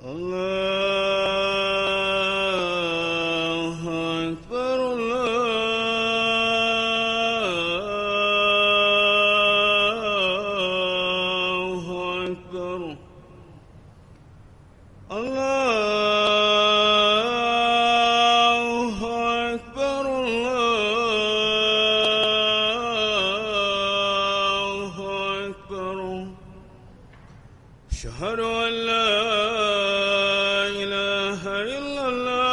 الله أكبر الله أكبر الله أكبر الله أكبر أشهد أن لا إله إلا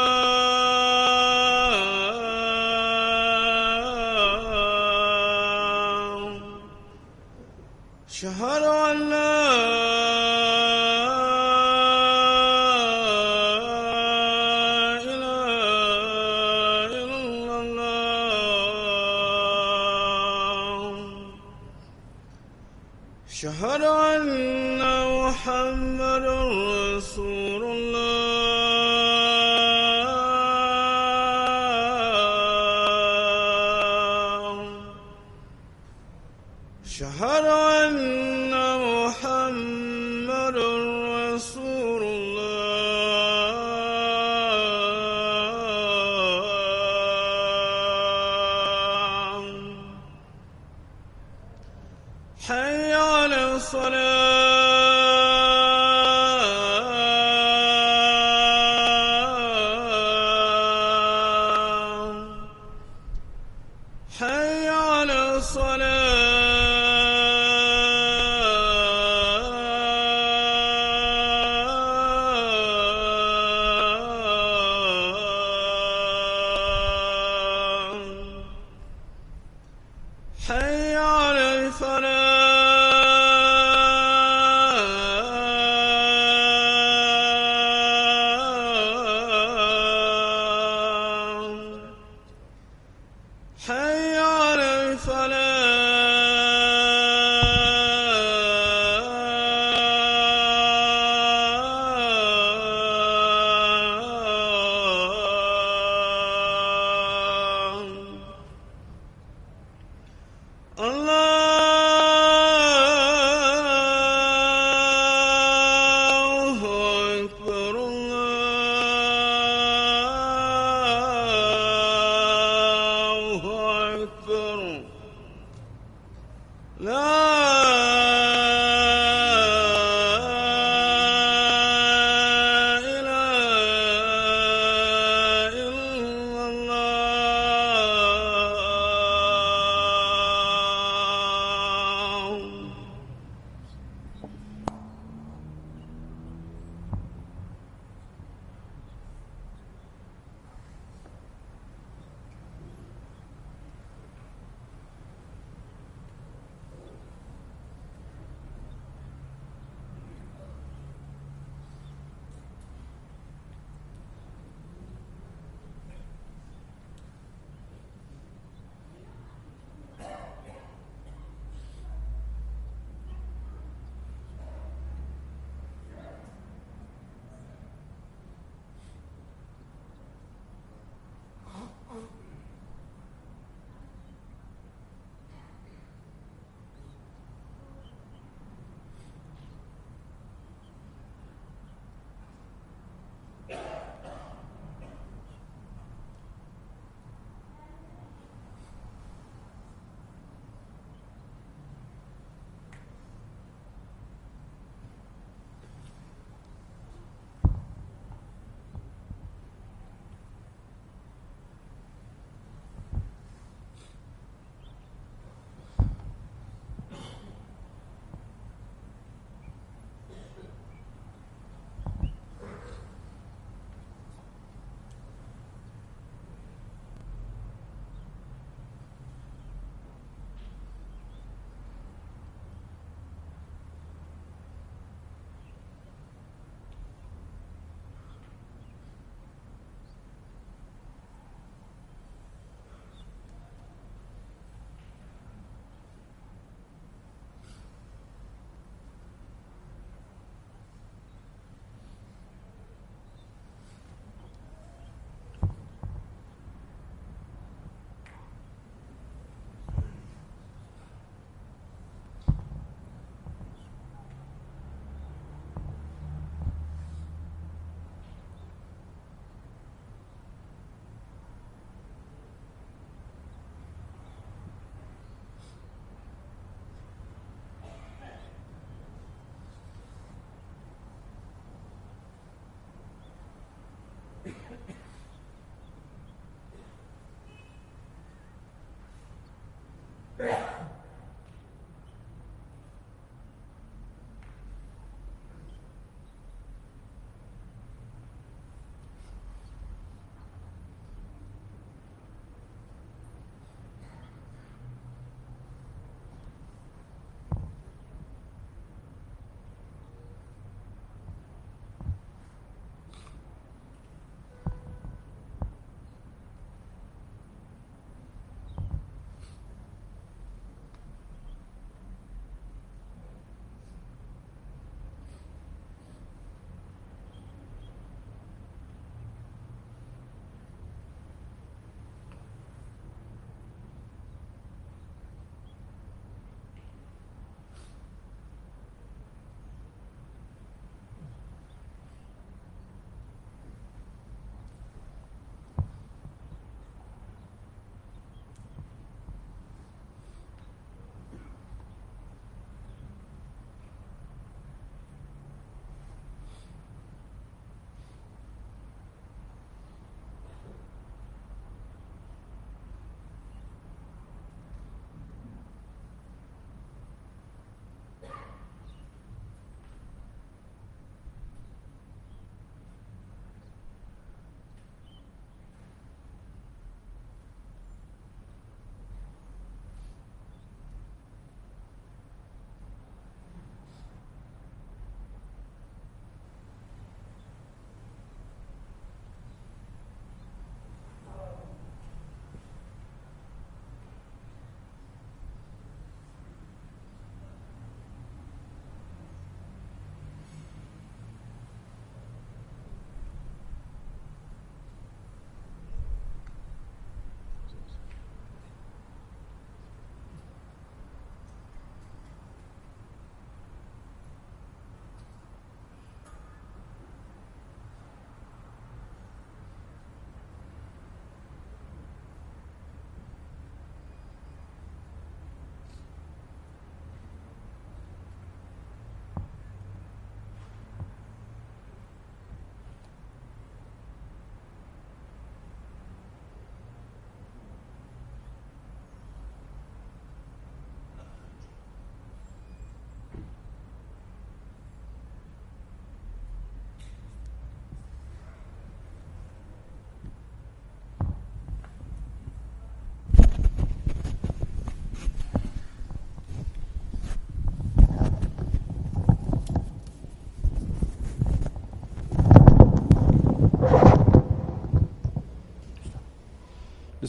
الله أشهد أن لا إله إلا الله أشهد أن محمدًا رسول الله أشهد أن محمدًا رسول الله حي على الصلاة حي على الصلاة حي على الفلاح حي على الفلاح الله أكبر الله أكبر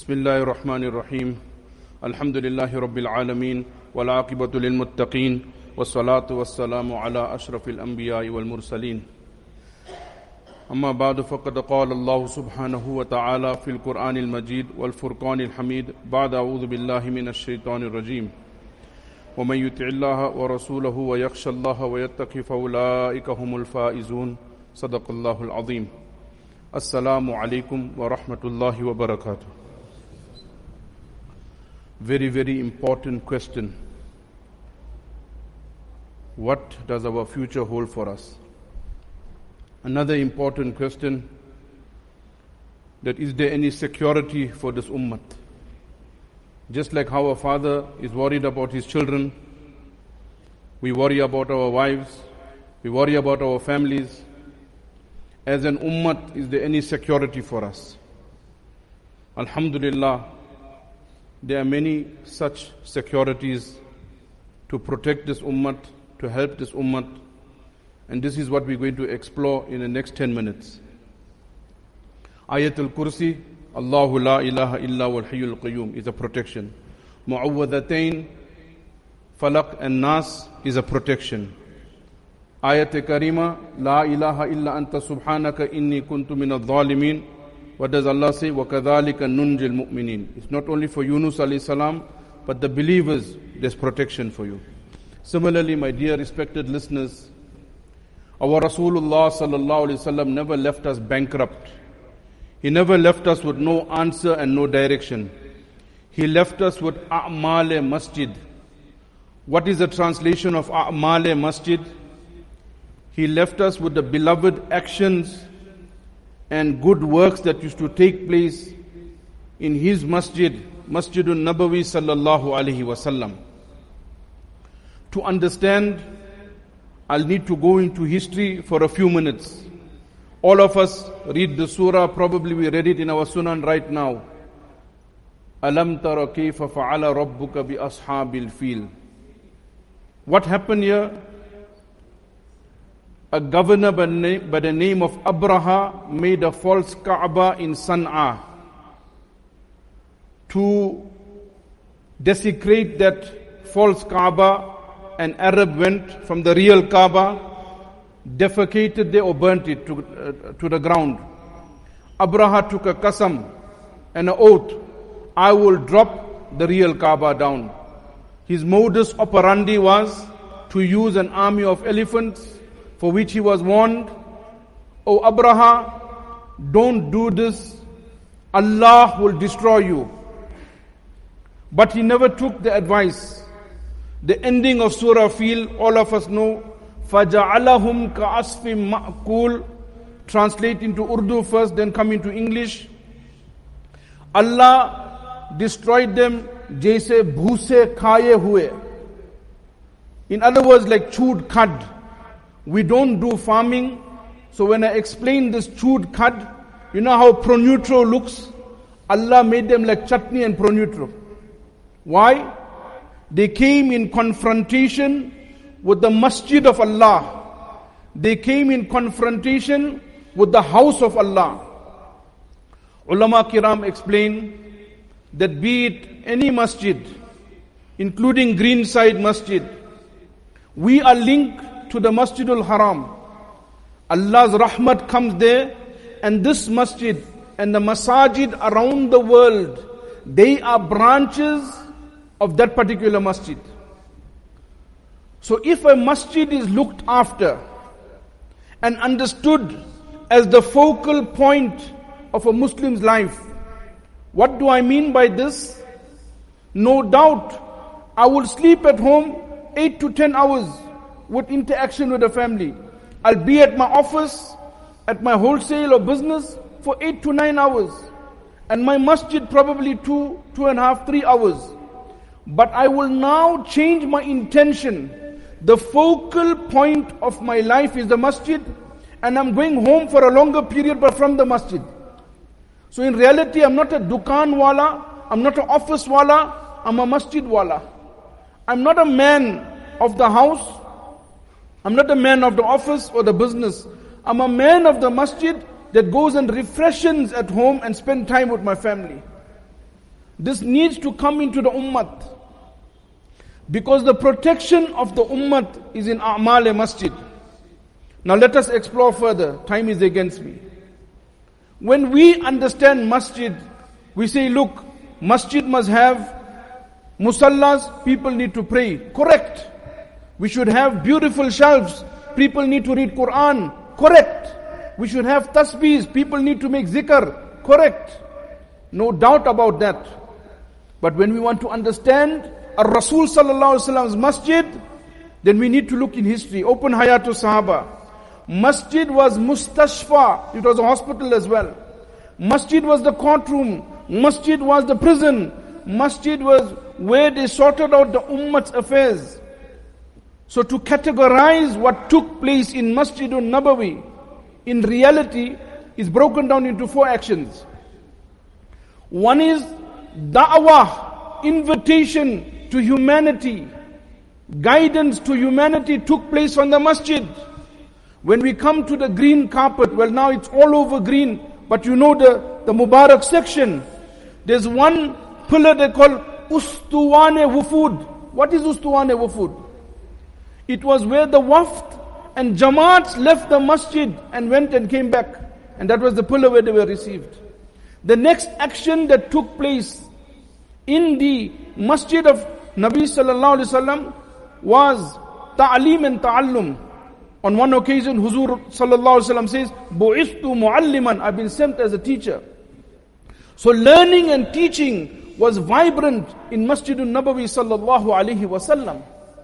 بسم الله الرحمن الرحيم الحمد لله رب العالمين والعاقبة للمتقين والصلاة والسلام على أشرف الأنبياء والمرسلين أما بعد فقد قال الله سبحانه وتعالى في القرآن المجيد والفرقان الحميد بعد أعوذ بالله من الشيطان الرجيم ومن يطع الله ورسوله ويخشى الله ويتقي فأولئك هم الفائزون صدق الله العظيم السلام عليكم ورحمة الله وبركاته. Very, very important question. What does our future hold for us? Another important question, that is there any security for this ummah? Just like how a father is worried about his children, we worry about our wives, we worry about our families. As an ummah, is there any security for us? Alhamdulillah, there are many such securities to protect this ummah, to help this ummah, and this is what we're going to explore in the next 10 minutes. Ayatul Kursi, Allahu la ilaha illa wal hayyul qayyum, is a protection. Mu'awwadhatayn, Falaq and Nas, is a protection. Ayat Karima, La ilaha illa anta subhanaka inni kuntu minadh dhalimin. What does Allah say? وَكَذَلِكَ نُنْجِ الْمُؤْمِنِينَ. It's not only for Yunus alayhi salam, but the believers, there's protection for you. Similarly, my dear respected listeners, our Rasulullah sallallahu alayhi wasallam never left us bankrupt. He never left us with no answer and no direction. He left us with A'mal Masjid. What is the translation of A'mal Masjid? He left us with the beloved actions and good works that used to take place in his masjid, Masjidun Nabawi sallallahu alaihi wasallam. To understand, I'll need to go into history for a few minutes. All of us read the surah, probably we read it in our sunan right now. Alam tara kayfa fa'ala rabbuka bi ashabil fil. What happened here? A governor by the name of Abraha made a false Kaaba in Sana'a to desecrate that false Kaaba. An Arab went from the real Kaaba, defecated there or burnt it to the ground. Abraha took a qasam and an oath, I will drop the real Kaaba down. His modus operandi was to use an army of elephants, for which he was warned, O Abraha, don't do this, Allah will destroy you. But he never took the advice. The ending of Surah Fil, all of us know, فَجَعَلَهُمْ كَأَصْفٍ مَأْكُولٍ. Translate into Urdu first, then come into English. Allah destroyed them, jaise bhoose khaye hue. In other words, like chewed cud. We don't do farming, so when I explain this chewed cud, you know how pronutro looks? Allah made them like chutney and pronutro. Why? They came in confrontation with the masjid of Allah. They came in confrontation with the house of Allah. Ulama Kiram explain that be it any masjid, including Greenside Masjid, we are linked to the Masjidul Haram. Allah's rahmat comes there, and this masjid and the masajid around the world, they are branches of that particular masjid. So if a masjid is looked after and understood as the focal point of a Muslim's life, what do I mean by this? No doubt, I will sleep at home 8 to 10 hours with interaction with the family. I'll be at my office, at my wholesale or business for 8 to 9 hours. And my masjid probably 2.5, 3 hours. But I will now change my intention. The focal point of my life is the masjid, and I'm going home for a longer period but from the masjid. So in reality, I'm not a dukan wala, I'm not an office wala, I'm a masjid wala. I'm not a man of the house, I'm not a man of the office or the business. I'm a man of the masjid that goes and refreshes at home and spend time with my family. This needs to come into the ummah. Because the protection of the ummah is in A'mal Masjid. Now let us explore further. Time is against me. When we understand masjid, we say, look, masjid must have musallas, people need to pray. Correct. We should have beautiful shelves, people need to read Quran. Correct. We should have tasbihs, people need to make zikr. Correct. No doubt about that. But when we want to understand Rasul sallallahu alaihi wasallam's masjid, then we need to look in history. Open Hayatul Sahaba. Masjid was mustashfa. It was a hospital as well. Masjid was the courtroom. Masjid was the prison. Masjid was where they sorted out the ummah's affairs. So to categorize what took place in Masjidun Nabawi, in reality, is broken down into 4 actions. One is da'wah, invitation to humanity, guidance to humanity took place on the masjid. When we come to the green carpet, well now it's all over green, but you know the Mubarak section. There's one pillar they call Ustuwane Wufud. What is Ustuwane Wufud? It was where the waft and jamaats left the masjid and went and came back. And that was the pillar where they were received. The next action that took place in the masjid of Nabi sallallahu alaihi wasallam was ta'aleem and ta'allum. On one occasion, Huzur sallallahu alaihi wasallam says, "Bu'istu mu'alliman." I've been sent as a teacher. So learning and teaching was vibrant in Masjidun Nabawi sallallahu alaihi wasallam.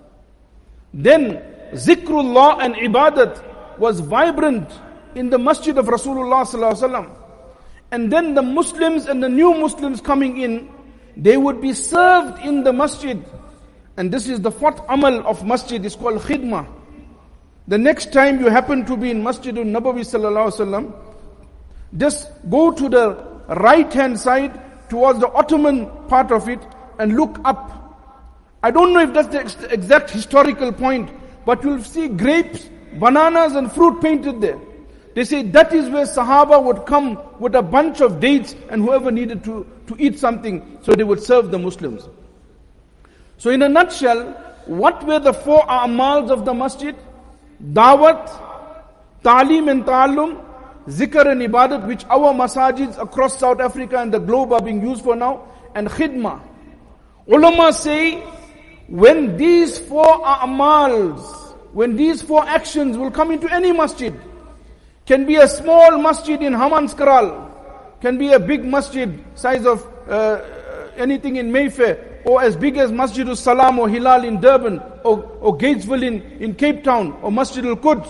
Then zikrullah and ibadat was vibrant in the masjid of Rasulullah sallallahu alaihi wasallam. And then the Muslims and the new Muslims coming in, they would be served in the masjid. And this is the 4th amal of masjid, is called khidmah. The next time you happen to be in Masjidun Nabawi sallallahu alaihi wasallam, just go to the right hand side towards the Ottoman part of it and look up. I don't know if that's the exact historical point, but you'll see grapes, bananas and fruit painted there. They say that is where Sahaba would come with a bunch of dates and whoever needed to eat something, so they would serve the Muslims. So in a nutshell, what were the 4 a'mals of the masjid? Dawat, ta'aleem and ta'allum, zikr and ibadat, which our masajids across South Africa and the globe are being used for now, and khidmah. Ulama say, when these 4 a'mals, when these 4 actions will come into any masjid, can be a small masjid in Hammanskraal, can be a big masjid, size of anything in Mayfair, or as big as Masjidul Salam or Hilal in Durban, or Gatesville in Cape Town, or Masjid al-Quds.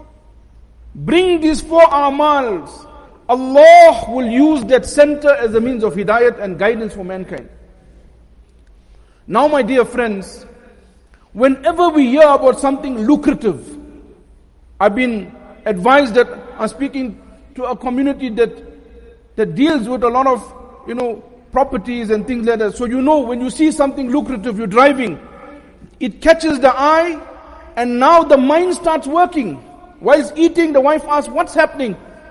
Bring these 4 a'mals. Allah will use that center as a means of hidayat and guidance for mankind. Now my dear friends, whenever we hear about something lucrative, I've been advised that I'm speaking to a community that deals with a lot of, properties and things like that. So when you see something lucrative, you're driving, it catches the eye, and now the mind starts working. Whilst eating, the wife asks, "What's happening?"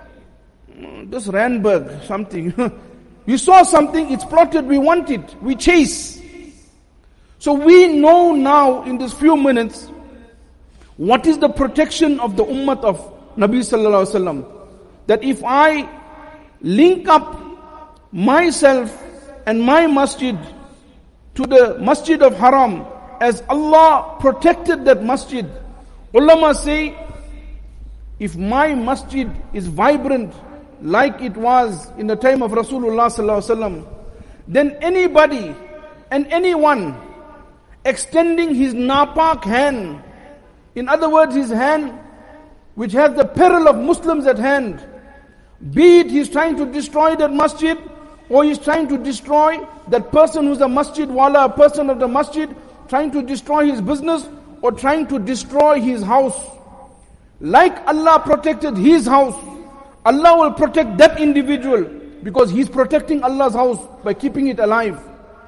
"This Randburg, something." You saw something, it's plotted, we want it, we chase. So we know now in these few minutes, what is the protection of the ummah of Nabi sallallahu alaihi wasallam. That if I link up myself and my masjid to the masjid of Haram, as Allah protected that masjid, ulama say, if my masjid is vibrant like it was in the time of Rasulullah sallallahu alaihi wasallam, then anybody and anyone extending his napak hand, in other words his hand which has the peril of Muslims at hand, be it he's trying to destroy that masjid, or he's trying to destroy that person who's a masjid wala, a person of the masjid, trying to destroy his business, or trying to destroy his house. Like Allah protected his house, Allah will protect that individual, because he's protecting Allah's house by keeping it alive.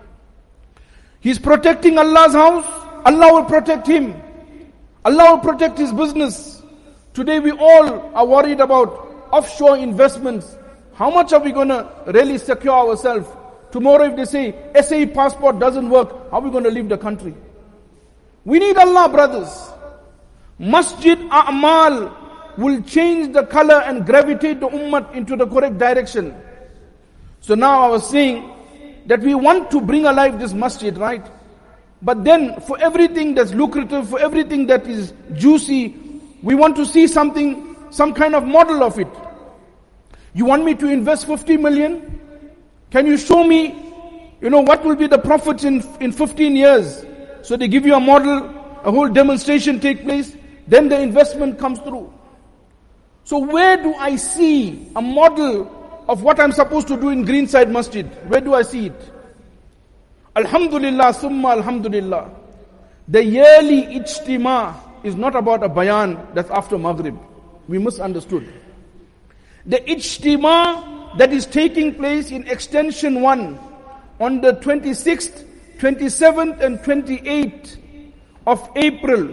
He's protecting Allah's house, Allah will protect him. Allah will protect his business. Today we all are worried about offshore investments. How much are we going to really secure ourselves? Tomorrow if they say SA passport doesn't work, how are we going to leave the country? We need Allah, brothers. Masjid A'mal will change the color and gravitate the ummah into the correct direction. So now I was saying that we want to bring alive this masjid, right? But then for everything that's lucrative, for everything that is juicy, we want to see something, some kind of model of it. You want me to invest 50 million? Can you show me, what will be the profits in 15 years? So they give you a model, a whole demonstration take place, then the investment comes through. So where do I see a model of what I'm supposed to do in Greenside Masjid? Where do I see it? Alhamdulillah, summa alhamdulillah. The yearly ijtima is not about a bayan that's after Maghrib. We misunderstood. The ijtima that is taking place in Extension 1 on the 26th, 27th and 28th of April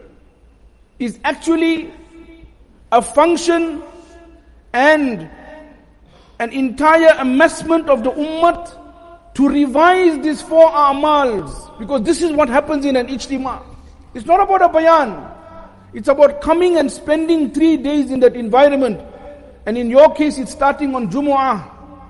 is actually a function and an entire amassment of the ummah to revise these 4 a'mals, because this is what happens in an ijtima. It's not about a bayan. It's about coming and spending 3 days in that environment. And in your case, it's starting on Jumu'ah.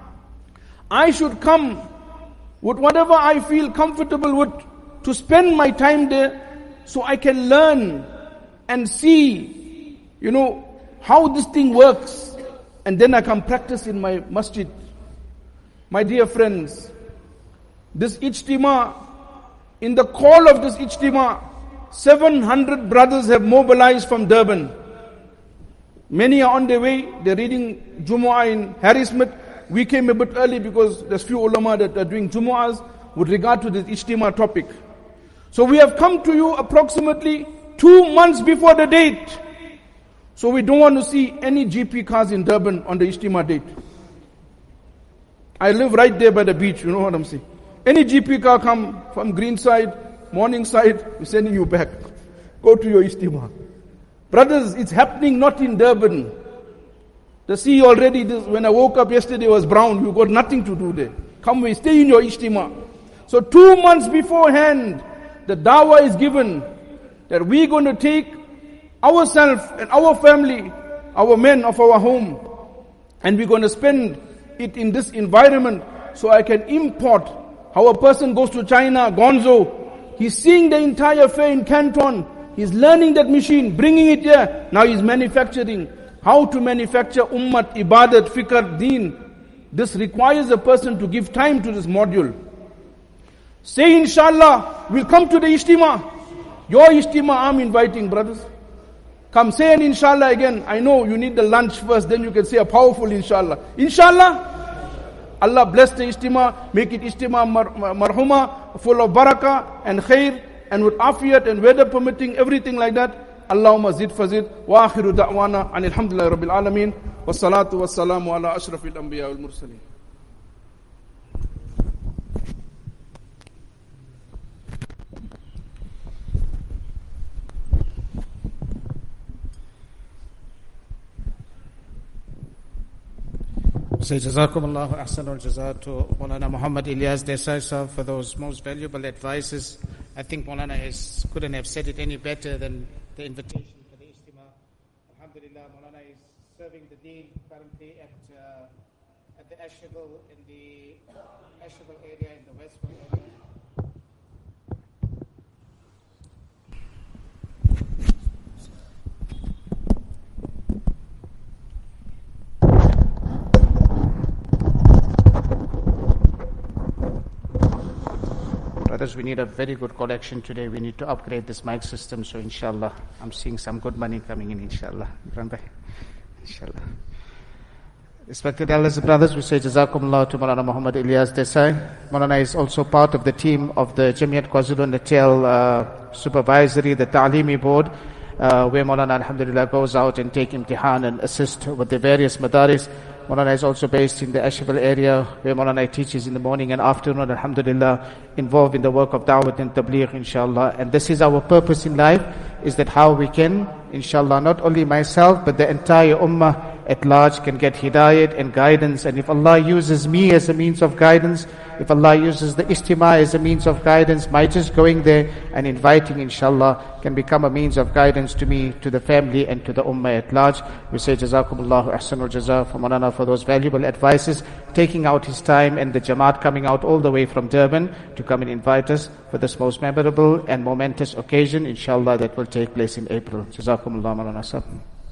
I should come with whatever I feel comfortable with to spend my time there so I can learn and see, how this thing works. And then I can practice in my masjid. My dear friends, this ijtima, in the call of this ijtima, 700 brothers have mobilized from Durban. Many are on their way. They're reading Jumu'ah in Harrismith. We came a bit early because there's few ulama that are doing Jumu'ahs with regard to this ijtima topic. So we have come to you approximately 2 months before the date. So we don't want to see any GP cars in Durban on the ijtima date. I live right there by the beach, you know what I'm saying. Any GP car come from Greenside, Morningside, we're sending you back. Go to your ijtima. Brothers, it's happening not in Durban. The sea already, when I woke up yesterday, was brown. You've got nothing to do there. Come away, stay in your ijtima. So 2 months beforehand, the dawah is given that we're going to take ourselves and our family, our men of our home, and we're going to spend it in this environment so I can import. How a person goes to China, Gonzo, he's seeing the entire fair in Canton, he's learning that machine, bringing it here, now he's manufacturing. How to manufacture ummat, ibadat, fikr, deen. This requires a person to give time to this module. Say inshallah, we'll come to the ijtima. Your ijtima I'm inviting, brothers. Come say an inshallah again. I know you need the lunch first, then you can say a powerful inshallah. Inshallah. Allah bless the ijtima, make it ijtima marhuma, full of barakah and khair, and with afiyat and weather permitting, everything like that. Allahumma zid fazid, wa akhiru da'wana, and alhamdulillah rabbil alameen, wa salatu wa salamu ala ashrafil anbiya wal mursaleen. Say Jazakumullahu ahsanul jazaa to Maulana Muhammad Ilyas Desai Sahab for those most valuable advices. I think Maulana couldn't have said it any better than the invitation for the ijtima. Alhamdulillah, Maulana is serving the deen currently at the Ashabel area in the Westwood area. Brothers, we need a very good collection today. We need to upgrade this mic system. So inshallah, I'm seeing some good money coming in, inshallah. Inshallah. Respected elders and brothers, we say Jazakumullah to Maulana Muhammad Ilyas Desai. Maulana is also part of the team of the Jamiat KwaZulu-Natal Supervisory, the Ta'limi Board, where Maulana alhamdulillah goes out and take imtihan and assist with the various madaris. Maulana is also based in the Ashabel area, where Maulana teaches in the morning and afternoon, alhamdulillah, involved in the work of da'wat and tabligh, inshallah. And this is our purpose in life, is that how we can, inshallah, not only myself, but the entire ummah at large can get hidayat and guidance. And if Allah uses me as a means of guidance, if Allah uses the istima as a means of guidance, my just going there and inviting, inshallah, can become a means of guidance to me, to the family, and to the ummah at large. We say Jazakumullahu ahsanul jaza for Maulana for those valuable advices, taking out his time, and the Jamaat coming out all the way from Durban to come and invite us for this most memorable and momentous occasion, inshallah, that will take place in April. Jazakumullah Maulana Sahib.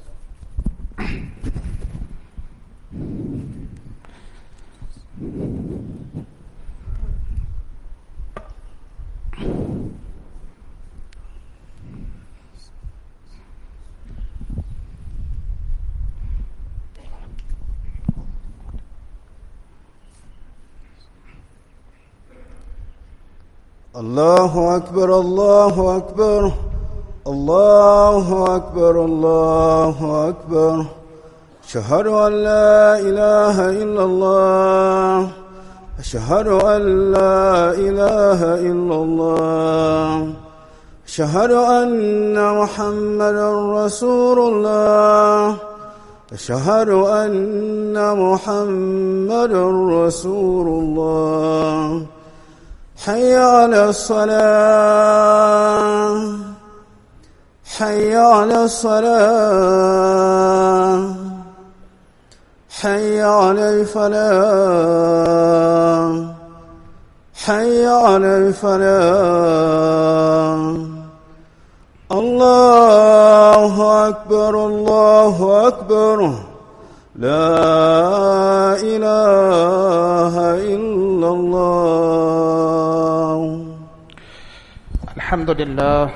الله أكبر الله أكبر الله أكبر الله أكبر أشهد أن لا إله إلا الله أشهد أن لا إله إلا الله أشهد أن محمدا رسول الله أشهد أن محمدا رسول الله حي على الصلاة حي على الصلاة حي على الفلاح حي على الفلاح الله أكبر الله أكبر لا إله إلا الله. Alhamdulillah.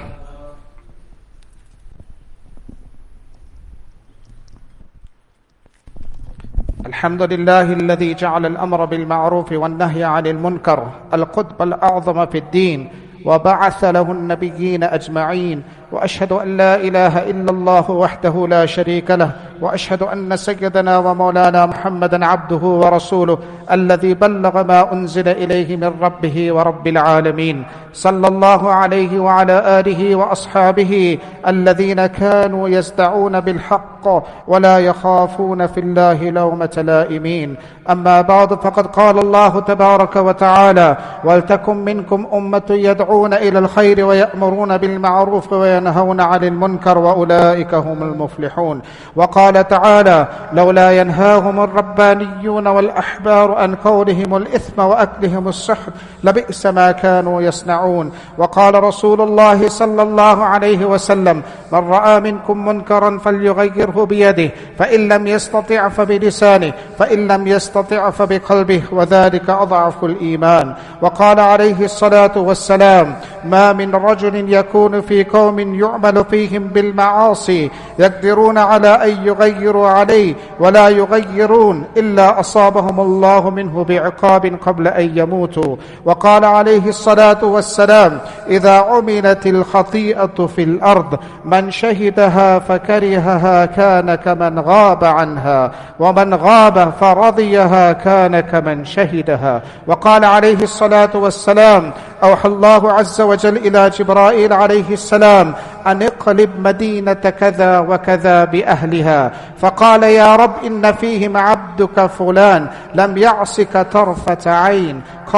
الحمد لله الذي جعل الأمر بالمعروف والنهي عن المنكر القطب الأعظم في الدين، وبعث له النبيين أجمعين، وأشهد أن لا إله إلا الله وحده لا شريك له، وأشهد أن سيدنا ومولانا محمدا عبده ورسوله الذي بلغ ما أنزل إليه من ربه ورب العالمين، صلى الله عليه وعلى آله وأصحابه الذين كانوا يزدعون بالحق ولا يخافون في الله لومة لائمين. أما بعد، فقد قال الله تبارك وتعالى: ولتكن منكم أمة يدعون إلى الخير ويأمرون بالمعروف وينهون عن المنكر وأولئك هم المفلحون. وقال تعالى: لولا ينهاهم الربانيون والأحبار عن قولهم الإثم وأكلهم السحت لبئس ما كانوا يصنعون. وقال رسول الله صلى الله عليه وسلم: من رأى منكم منكرا فليغيره بيده، فإن لم يستطع فبلسانه، فإن لم يستطع فبقلبه، وذلك أضعف الإيمان. وقال عليه الصلاة والسلام: ما من رجل يكون في قوم يعمل فيهم بالمعاصي يقدرون على أن يغيروا عليه ولا يغيرون إلا أصابهم الله منه بعقاب قبل أن يموتوا. وقال عليه الصلاة والسلام: إذا عملت الخطيئة في الأرض من شهدها فكرهها كان كمن غاب عنها، ومن غاب فرضيها كان كمن شهدها. وقال عليه الصلاة والسلام: أوحى الله عز وجل إلى جبرائيل عليه السلام أن اقلب مدينة كذا وكذا بأهلها، فقال: يا رب إن فيهم عبدك فلان لم يعصك طرفة عين.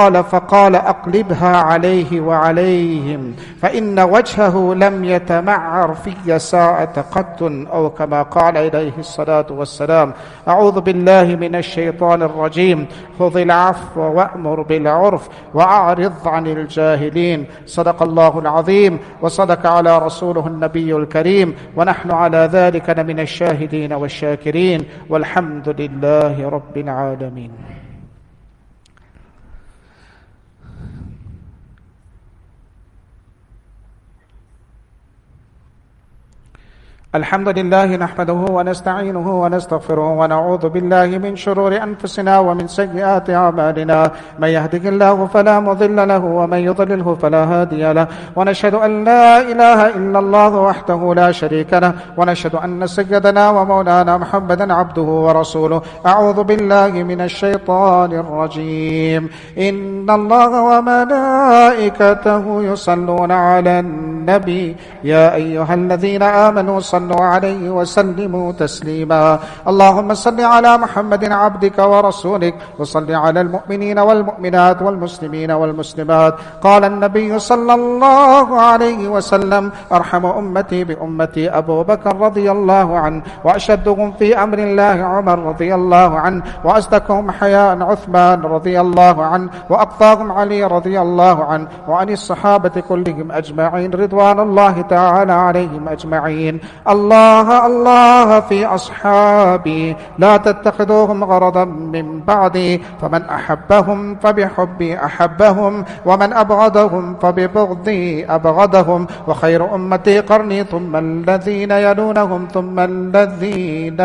فقال: أقلبها عليه وعليهم، فإن وجهه لم يتمعر في ساعة قط، أو كما قال عليه الصلاة والسلام. أعوذ بالله من الشيطان الرجيم. خذ العفو وأمر بالعرف وأعرض عن الجاهلين. صدق الله العظيم، وصدق على رسوله النبي الكريم، ونحن على ذلك من الشاهدين والشاكرين، والحمد لله رب العالمين. الحمد لله نحمده ونستعينه ونستغفره ونعوذ بالله من شرور أنفسنا ومن سيئات أعمالنا. من يهده الله فلا مضل له ومن يضلله فلا هادي له، ونشهد أن لا إله إلا الله وحده لا شريك له، ونشهد أن سيدنا ومولانا محمدا عبده ورسوله. أعوذ بالله من الشيطان الرجيم. إن الله وملائكته يصلون على النبي يا أيها الذين آمنوا صلوا صلوا عليه وسلموا تسليما. اللهم صل على محمد عبدك ورسولك، وصل على المؤمنين والمؤمنات والمسلمين والمسلمات. قال النبي صلى الله عليه وسلم: أرحم أمتي بأمتي أبو بكر رضي الله عنه، وأشدهم في أمر الله عمر رضي الله عنه، وأصدقهم حياء عثمان رضي الله عنه، وأقطاهم علي رضي الله عنه، وعن الصحابة كلهم أجمعين رضوان الله تعالى عليهم أجمعين. الله الله في أصحابي، لا تتخذوهم غرضا من بعدي، فمن أحبهم فبحبي أحبهم، ومن أبغضهم فببغضي أبغضهم، وخير أمتي قرني ثم الذين يلونهم ثم الذين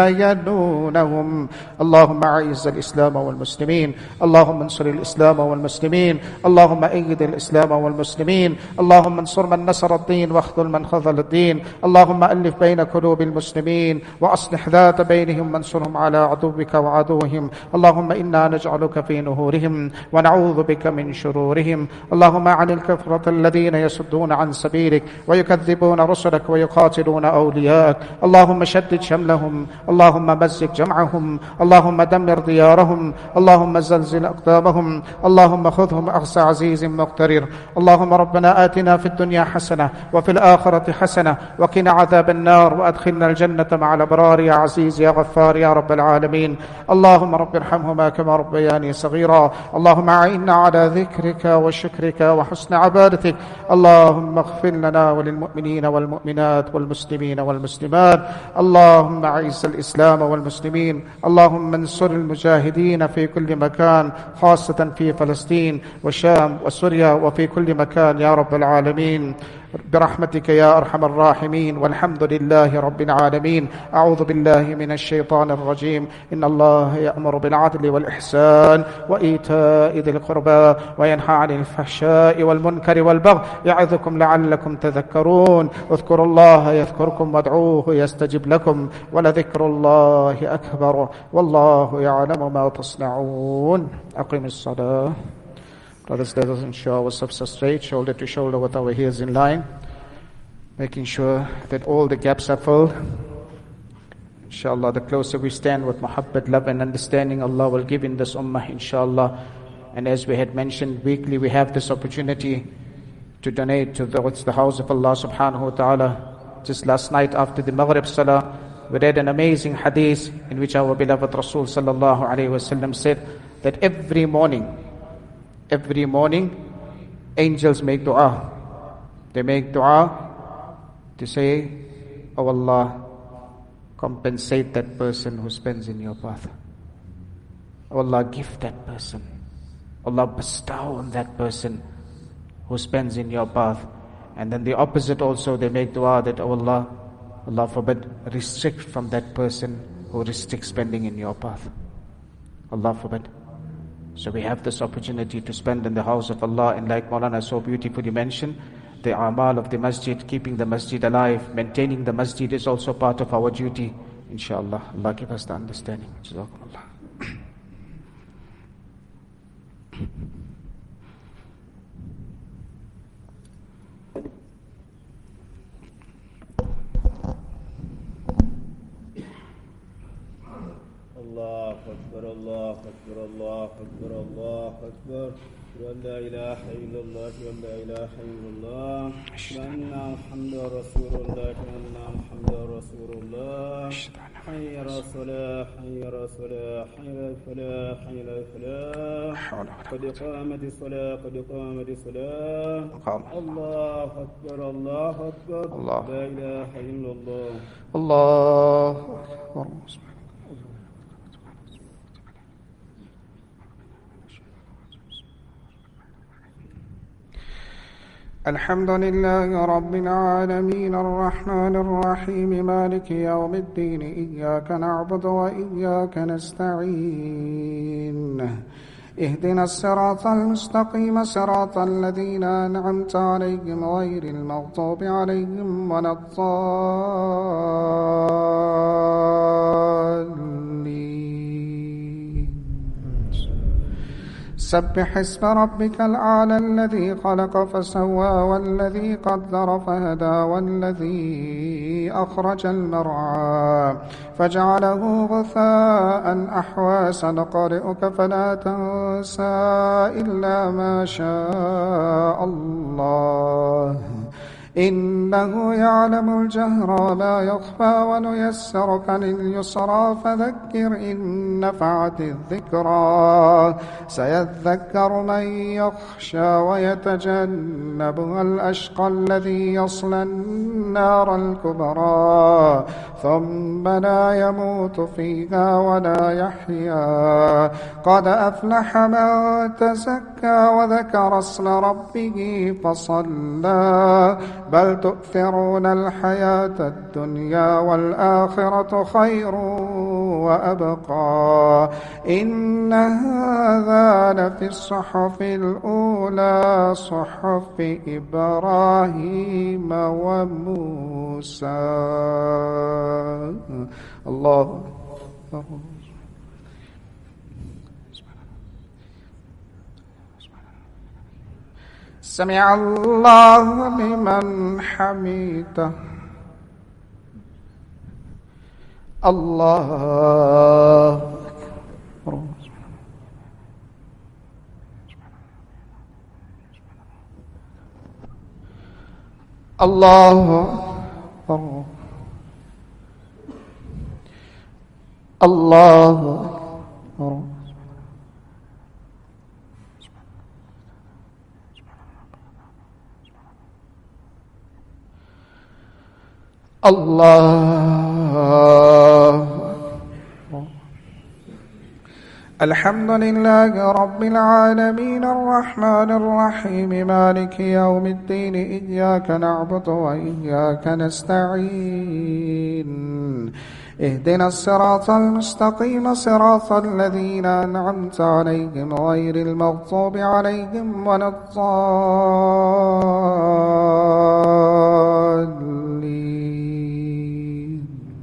يلونهم. اللهم أعز الإسلام والمسلمين، اللهم انصر الإسلام والمسلمين، اللهم أيد الإسلام والمسلمين، اللهم انصر من نصر الدين واخذل من خذل الدين، اللهم ألف بين قلوب المسلمين وأصلح ذات بينهم وانصرهم على عدوك وعدوهم. اللهم إنا نجعلك في نهورهم ونعوذ بك من شرورهم. اللهم عن الكفرة الذين يصدون عن سبيلك ويكذبون رسلك ويقاتلون أولياءك، اللهم شدد شملهم، اللهم مزق جمعهم، اللهم دمر ديارهم، اللهم زلزل أقدامهم، اللهم خذهم أخذ عزيز مقتدر. اللهم ربنا آتنا في الدنيا حسنة وفي الآخرة حسنة وقنا عذاب النار، وأدخلنا الجنة مع الأبرار يا عزيز يا غفار يا رب العالمين. اللهم رب ارحمهما كما ربياني صغيرا. اللهم أعنا على ذكرك وشكرك وحسن عبادتك. اللهم اغفر لنا وللمؤمنين والمؤمنات والمسلمين والمسلمات. اللهم أعز الإسلام والمسلمين، اللهم انصر المجاهدين في كل مكان، خاصة في فلسطين والشام وسوريا وفي كل مكان يا رب العالمين، برحمتك يا أرحم الراحمين. والحمد لله رب العالمين. أعوذ بالله من الشيطان الرجيم. إن الله يأمر بالعدل والإحسان وإيتاء ذي القربى وينهى عن الفحشاء والمنكر والبغي يعظكم لعلكم تذكرون. اذكروا الله يذكركم وادعوه يستجب لكم، ولذكر الله أكبر والله يعلم ما تصنعون. أقم الصلاة. Brothers, let us ensure ourselves straight, shoulder to shoulder with our heels in line, making sure that all the gaps are filled. Inshallah, the closer we stand with muhabbat, love and understanding, Allah will give in this ummah, inshallah. And as we had mentioned, weekly we have this opportunity to donate towards the house of Allah subhanahu wa ta'ala. Just last night after the Maghrib Salah, we read an amazing hadith in which our beloved Rasul sallallahu alayhi wa sallam said that every morning, angels make dua. They make dua to say, "Oh Allah, compensate that person who spends in your path. Oh Allah, give that person. Allah, bestow on that person who spends in your path." And then the opposite also, they make dua that, "Oh Allah, Allah forbid, restrict from that person who restricts spending in your path. Allah forbid." So we have this opportunity to spend in the house of Allah, and like Maulana so beautifully mentioned, the amal of the masjid, keeping the masjid alive, maintaining the masjid is also part of our duty. Inshallah, Allah give us the understanding. Jazakumullah. الله أكبر الله أكبر الله أكبر الله أكبر، ولا إله إلا الله ولا إله إلا الله، وأن محمدا رسول الله وأن محمدا رسول الله. حي على الصلاة حي على الصلاة حي على الفلاح حي على الفلاح، قد قامت الصلاة قد قامت الصلاة. الله أكبر الله أكبر، لا إله إلا الله. الله أكبر. الحمد لله رب العالمين الرحمن الرحيم مالك يوم الدين، إياك نعبد وإياك نستعين، اهدنا الصراط المستقيم صراط الذين أنعمت عليهم غير المغضوب عليهم ولا الضالين. سبح اسم ربك الأعلى الذي خلق فسوى والذي قدر فهدى والذي أخرج المرعى فجعله غثاء أحوى سنقرئك فلا تنسى إلا ما شاء الله إنه يعلم الجهر وما يخفى ونيسرك لليسرى فذكر إن نفعت الذكرى سيذكر من يخشى ويتجنبها الأشقى الذي يصلى النار الكبرى ثم لا يموت فيها ولا يحيا قد أفلح من تزكى وذكر اسم ربه فصلى بل تؤثرون الحياة الدنيا والآخرة خير وأبقى إن هذا لفي الصحف الأولى صحف إبراهيم وموسى. الله سمع الله لمن حمده. الله أكبر. الله أكبر. الله أكبر. الله الحمد لله رب العالمين الرحمن الرحيم مالك يوم الدين إياك نعبد وإياك نستعين اهدنا الصراط المستقيم صراط الذين أنعمت عليهم غير المغضوب عليهم ولا الضالين.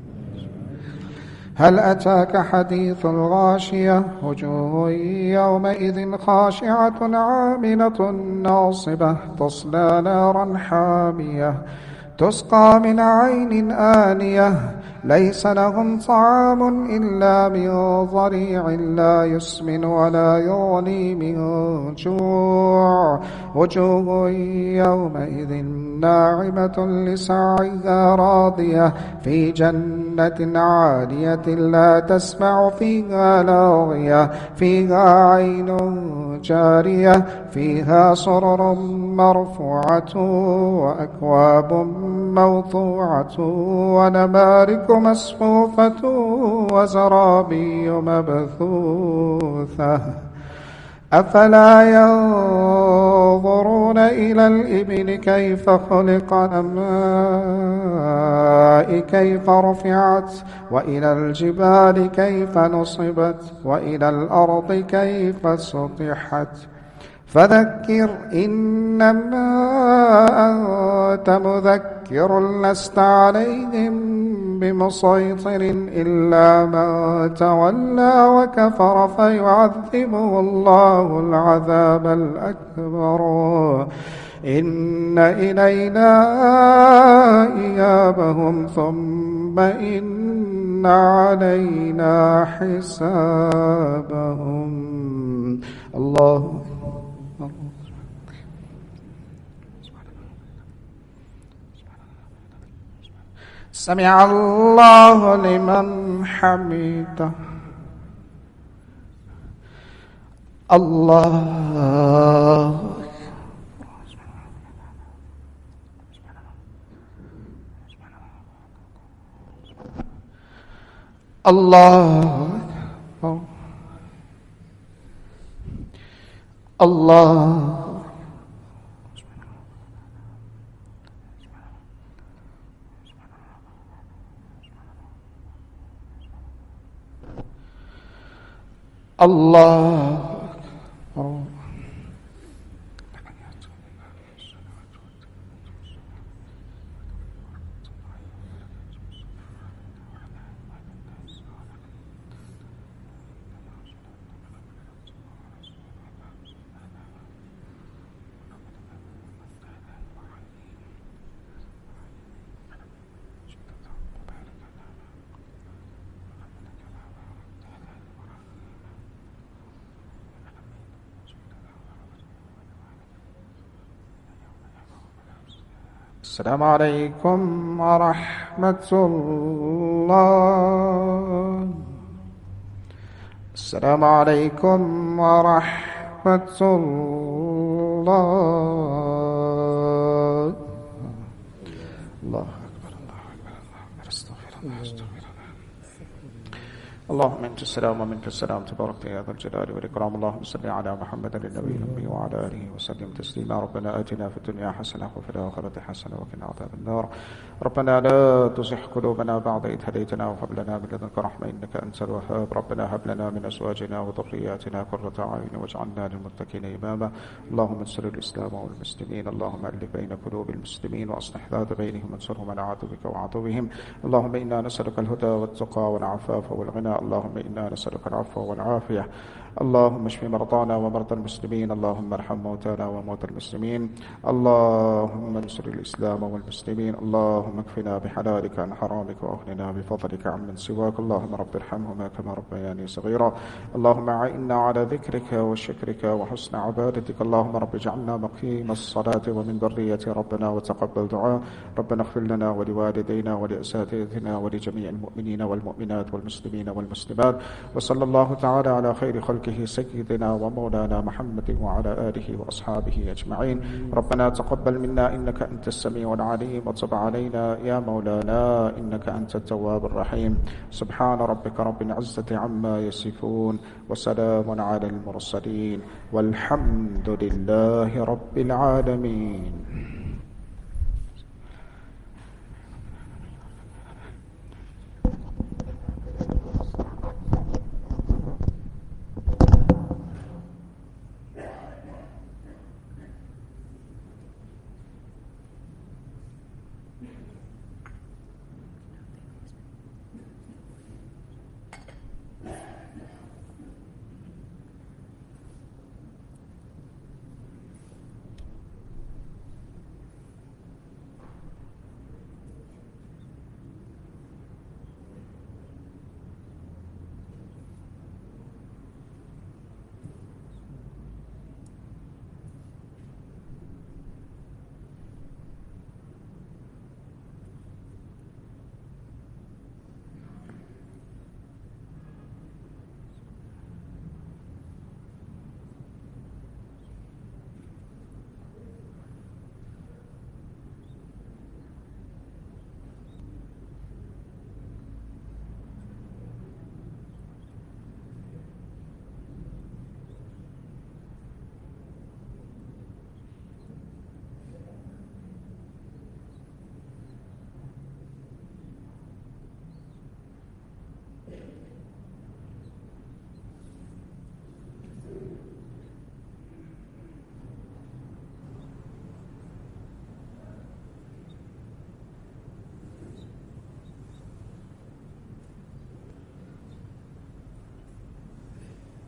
هل أتاك حديث الغاشية وجوه يومئذ خاشعة عاملة ناصبة تصلى نارا حامية تسقى من عين آنية ليس لهم طعام إلا من ضريع لا يسمن ولا يغني من جوع وجوه يومئذ ناعمة لسعيها راضية في جنة عالية لا تسمع فيها لاغية فيها عين جارية فيها سرر مرفوعة وأكواب موضوعة ونمارق مصفوفة وزرابي مبثوثة أفلا ينظرون إلى الإبل كيف خلق السماء كيف رفعت وإلى الجبال كيف نصبت وإلى الأرض كيف سطحت فذكر إنما أنت مذكر لست عليهم بمسيطر إلا من تولى وكفر فيعذبه الله العذاب الأكبر إن إلينا إيابهم ثم إن علينا حسابهم. الله سمع الله لمن حمده. الله الله الله الله أكبر. السلام عليكم ورحمة الله. السلام عليكم ورحمة الله. الله أكبر الله أكبر الله أكبر. استغفر الله استغفر الله. اللهم انت السلام ومنك السلام تبارك يا ذا الجلال والاكرام. اللهم صل على محمد النبي الامي وعلى اله وسلم تسليما. ربنا اتنا في الدنيا حسنه وفي الاخره حسنه وقنا عذاب النار. ربنا لا تزغ قلوبنا بعد إذ هديتنا وهب لنا من لدنك رحمه انك انت الوهاب. ربنا هب لنا من ازواجنا وذرياتنا قرة اعين واجعلنا للمتقين اماما. اللهم انصر الاسلام والمسلمين. اللهم الف بين قلوب المسلمين واصلح ذات بينهم وانصرهم على عدوك وعدوهم. اللهم انا نسالك الهدى والتقى والعفاف والغنى. اللهم إنا نسألك العفو والعافية. اللهم اشف مرضانا ومرضى المسلمين. اللهم ارحم موتانا وموتى المسلمين. اللهم انصر الإسلام والمسلمين. اللهم اكفنا بحلالك عن حرامك واغننا بفضلك عمن سواك. اللهم رب ارحمهما كما ربياني صغيرا. اللهم أعنا على ذكرك وشكرك وحسن عبادتك. اللهم رب اجعلنا مقيم الصلاة ومن ذرية ربنا وتقبل دعاء. ربنا اغفر لنا ولوالدينا ولأساتذتنا ولجميع المؤمنين والمؤمنات والمسلمين والمسلمات. وصلى الله تعالى على خير خلقه سيدنا ومولانا محمد وعلى آله وأصحابه أجمعين. ربنا تقبل منا إنك أنت السميع العليم وتب علينا يا مولانا إنك أنت التواب الرحيم. سبحان ربك رب العزة عما يصفون وسلام على المرسلين والحمد لله رب العالمين.